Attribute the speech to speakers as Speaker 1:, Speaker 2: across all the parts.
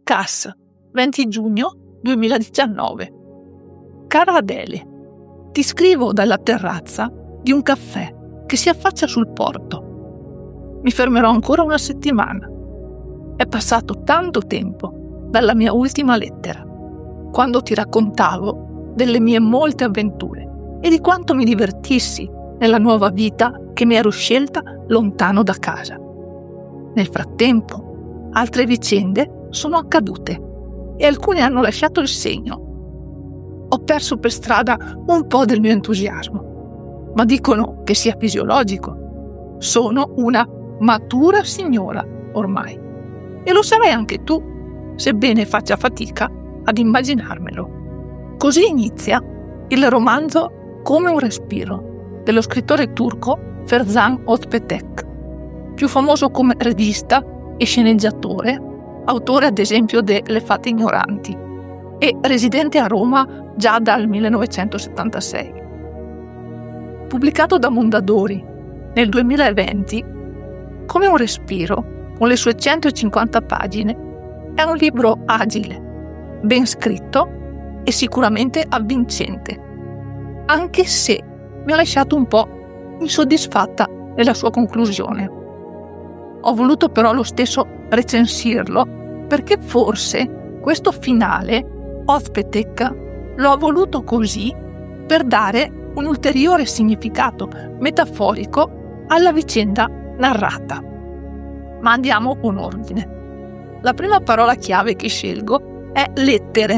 Speaker 1: CAS, 20 giugno 2019. Cara Adele, ti scrivo dalla terrazza di un caffè che si affaccia sul porto. Mi fermerò ancora una settimana. È passato tanto tempo dalla mia ultima lettera, quando ti raccontavo delle mie molte avventure e di quanto mi divertissi nella nuova vita che mi ero scelta lontano da casa. Nel frattempo, altre vicende sono accadute e alcune hanno lasciato il segno. Ho perso per strada un po' del mio entusiasmo, ma dicono che sia fisiologico. Sono una matura signora ormai. E lo sarai anche tu, sebbene faccia fatica ad immaginarmelo. Così inizia il romanzo Come un respiro dello scrittore turco Ferzan Özpetek, più famoso come regista e sceneggiatore, autore ad esempio de Le fate ignoranti, e residente a Roma già dal 1976. Pubblicato da Mondadori nel 2020, Come un respiro, con le sue 150 pagine, è un libro agile, ben scritto e sicuramente avvincente, anche se mi ha lasciato un po' insoddisfatta nella sua conclusione. Ho voluto però lo stesso recensirlo perché forse questo finale Özpetek lo ha voluto così per dare un ulteriore significato metaforico alla vicenda narrata. Ma andiamo con ordine. La prima parola chiave che scelgo è lettere.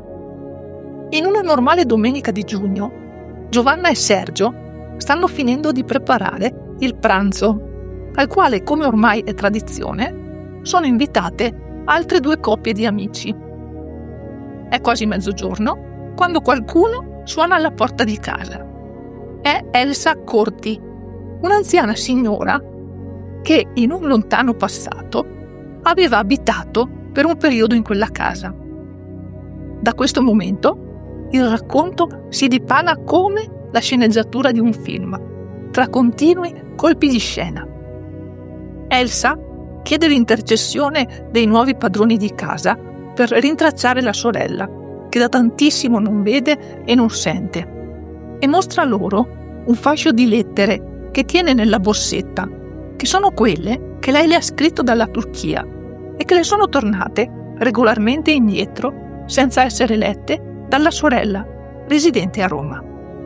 Speaker 1: In una normale domenica di giugno, Giovanna e Sergio stanno finendo di preparare il pranzo, al quale, come ormai è tradizione, sono invitate altre 2 coppie di amici. È quasi mezzogiorno quando qualcuno suona alla porta di casa. È Elsa Corti, un'anziana signora che in un lontano passato aveva abitato per un periodo in quella casa. Da questo momento il racconto si dipana come la sceneggiatura di un film, tra continui colpi di scena. Elsa chiede l'intercessione dei nuovi padroni di casa per rintracciare la sorella, che da tantissimo non vede e non sente, e mostra loro un fascio di lettere che tiene nella borsetta, che sono quelle che lei le ha scritto dalla Turchia e che le sono tornate regolarmente indietro senza essere lette dalla sorella residente a Roma.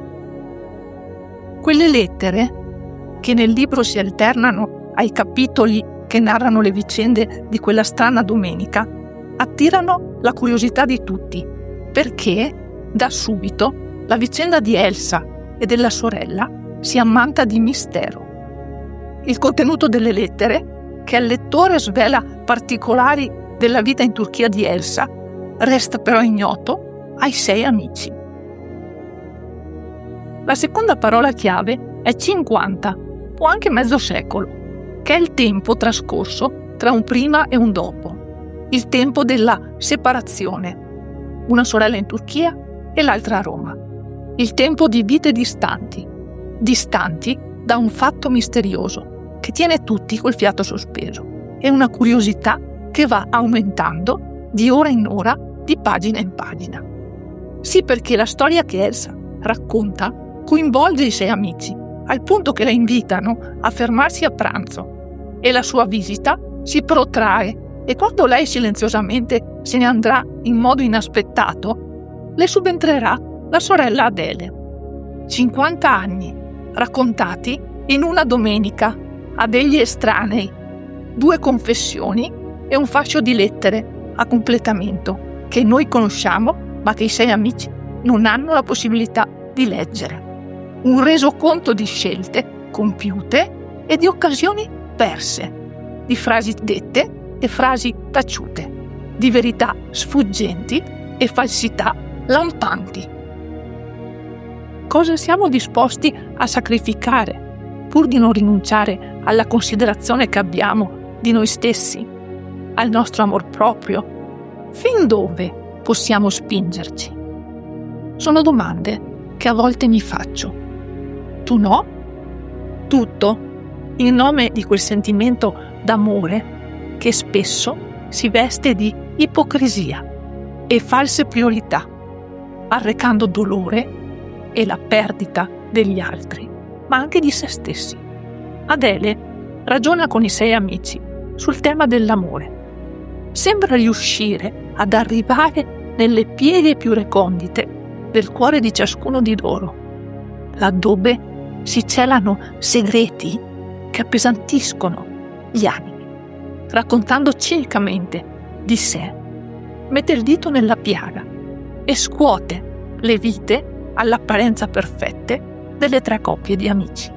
Speaker 1: Quelle lettere, che nel libro si alternano ai capitoli che narrano le vicende di quella strana domenica, attirano la curiosità di tutti, perché da subito la vicenda di Elsa e della sorella si ammanta di mistero. Il contenuto delle lettere, che al lettore svela particolari della vita in Turchia di Elsa, resta però ignoto ai 6 amici. La seconda parola chiave è 50, o anche mezzo secolo, che è il tempo trascorso tra un prima e un dopo, il tempo della separazione, una sorella in Turchia e l'altra a Roma, il tempo di vite distanti da un fatto misterioso che tiene tutti col fiato sospeso e una curiosità che va aumentando di ora in ora, di pagina in pagina. Sì, perché la storia che Elsa racconta coinvolge i 6 amici, al punto che la invitano a fermarsi a pranzo e la sua visita si protrae e quando lei silenziosamente se ne andrà in modo inaspettato, le subentrerà la sorella Adele. 50 anni raccontati in una domenica a degli estranei, 2 confessioni e un fascio di lettere a completamento che noi conosciamo ma che i 6 amici non hanno la possibilità di leggere. Un resoconto di scelte compiute e di occasioni perse, di frasi dette e frasi taciute, di verità sfuggenti e falsità lampanti. Cosa siamo disposti a sacrificare pur di non rinunciare alla considerazione che abbiamo di noi stessi, al nostro amor proprio? Fin dove possiamo spingerci? Sono domande che a volte mi faccio. Tu no? Tutto in nome di quel sentimento d'amore che spesso si veste di ipocrisia e false priorità, arrecando dolore e la perdita degli altri, ma anche di se stessi. Adele ragiona con i 6 amici sul tema dell'amore. Sembra riuscire ad arrivare nelle pieghe più recondite del cuore di ciascuno di loro, laddove si celano segreti che appesantiscono gli animi. Raccontando cinicamente di sé, mette il dito nella piaga e scuote le vite all'apparenza perfette delle 3 coppie di amici.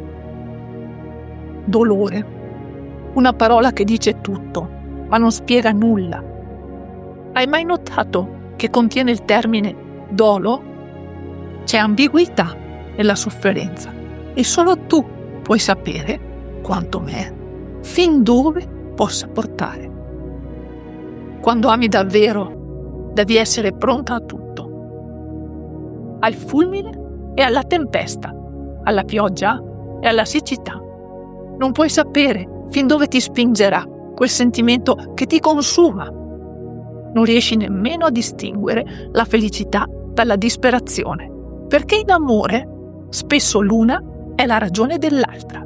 Speaker 1: Dolore, una parola che dice tutto, ma non spiega nulla. Hai mai notato che contiene il termine dolo? C'è ambiguità nella sofferenza e solo tu puoi sapere, quanto me, fin dove possa portare. Quando ami davvero, devi essere pronta a tutto. Al fulmine e alla tempesta, alla pioggia e alla siccità. Non puoi sapere fin dove ti spingerà quel sentimento che ti consuma. Non riesci nemmeno a distinguere la felicità dalla disperazione, perché in amore spesso l'una è la ragione dell'altra.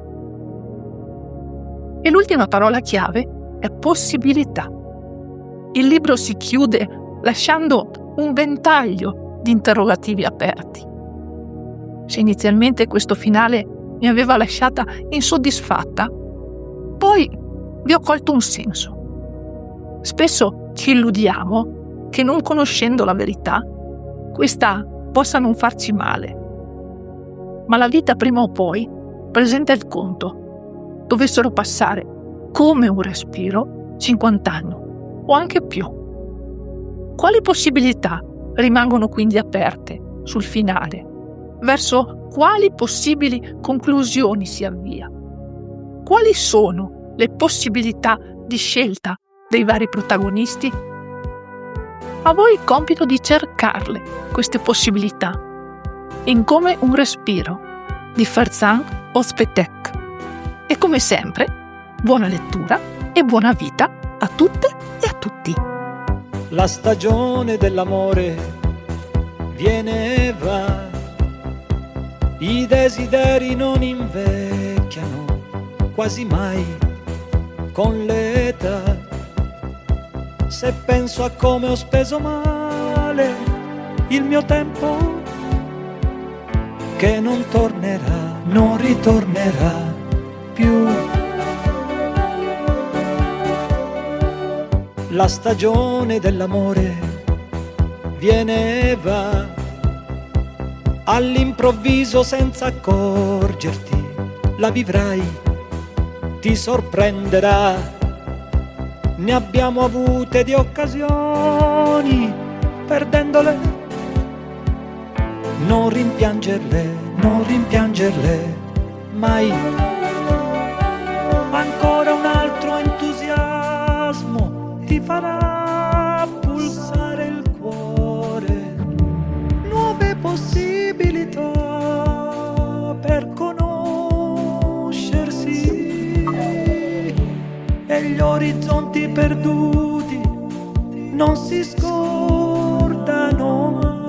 Speaker 1: E l'ultima parola chiave è possibilità. Il libro si chiude lasciando un ventaglio di interrogativi aperti. Se inizialmente questo finale mi aveva lasciata insoddisfatta, poi vi ho colto un senso. Spesso ci illudiamo che, non conoscendo la verità, questa possa non farci male. Ma la vita prima o poi presenta il conto. Dovessero passare come un respiro 50 anni o anche più. Quali possibilità rimangono quindi aperte sul finale? Verso quali possibili conclusioni si avvia? Quali sono le possibilità di scelta dei vari protagonisti? A voi il compito di cercarle, queste possibilità, in Come un respiro di Ferzan Özpetek. E come sempre, buona lettura e buona vita a tutte e a tutti.
Speaker 2: La stagione dell'amore viene e va, i desideri non invecchiano quasi mai con l'età. Se penso a come ho speso male il mio tempo, che non tornerà, non ritornerà più. La stagione dell'amore viene e va, all'improvviso senza accorgerti, la vivrai, ti sorprenderà. Ne abbiamo avute di occasioni, perdendole. Non rimpiangerle, non rimpiangerle mai. Ancora un altro entusiasmo ti farà pulsare il cuore. Nuove possibilità per conoscersi e gli orizzonti perduti non si scordano mai.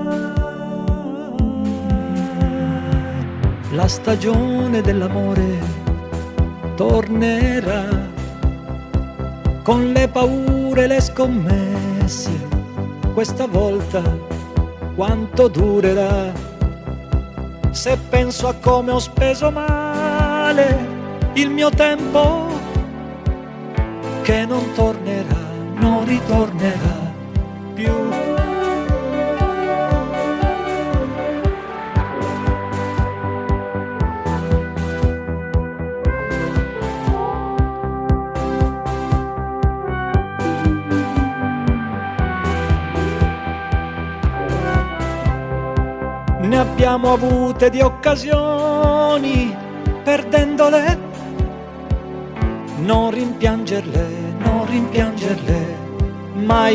Speaker 2: La stagione dell'amore tornerà con le paure e le scommesse. Questa volta quanto durerà? Se penso a come ho speso male il mio tempo, che non tornerà, non ritornerà più. Ne abbiamo avute di occasioni, perdendole. Non rimpiangerle, non rimpiangerle mai.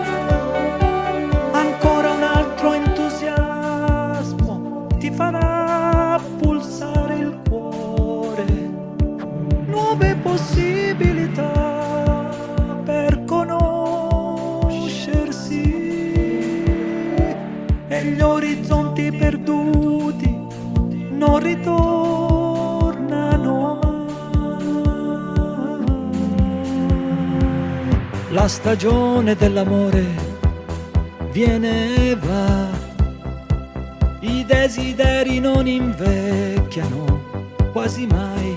Speaker 2: Ancora un altro entusiasmo ti farà pulsare il cuore. Nuove possibilità per conoscere La stagione dell'amore viene e va, i desideri non invecchiano quasi mai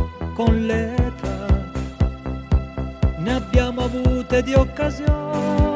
Speaker 2: con l'età. Ne abbiamo avute di occasioni